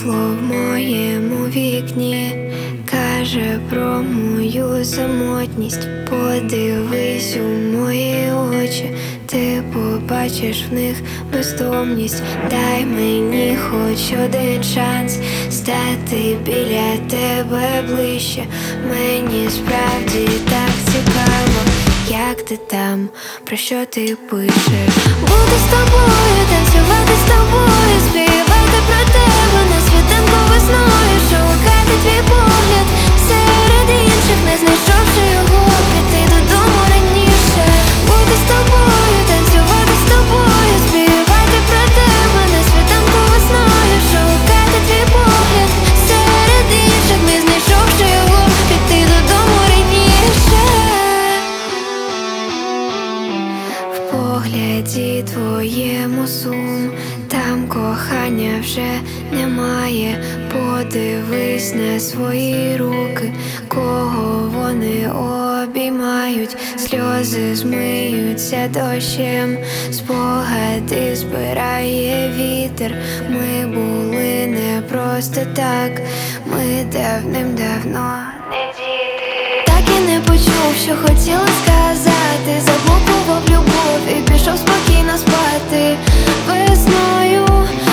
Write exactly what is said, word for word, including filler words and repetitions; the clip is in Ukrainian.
Світло в моєму вікні каже про мою самотність. Подивись у мої очі, ти побачиш в них бездомність. Дай мені хоч один шанс стати біля тебе ближче. Мені справді так цікаво, як ти там, про що ти пишеш. Бути з тобою, танцювати з тобою, співати про тебе на світанку весною, шукати твій погляд серед інших, не знайшовши його, піти додому раніше. Бути з тобою, танцювати з тобою, співати про тебе на світанку весною, шукати твій погляд серед інших, не знайшовши його, піти додому раніше. В погляді твоєму сум, там кохання вже немає. Подивись на свої руки, кого вони обіймають. Сльози змиються дощем, спогади збирає вітер. Ми були не просто так, ми давним-давно не діти. Так і не почув, що хотіла сказати, заблокував любов і пішов спокійно спати. Весною